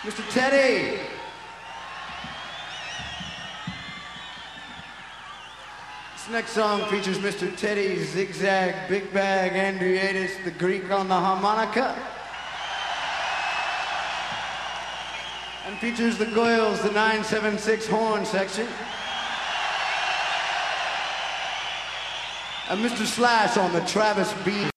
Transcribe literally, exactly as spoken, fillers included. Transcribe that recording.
Mister Teddy. This next song features Mister Teddy Zigzag, Big Bag, Andreatis, the Greek on the harmonica. And features the Goyles, the nine seven six horn section. And Mister Slash on the Travis beat.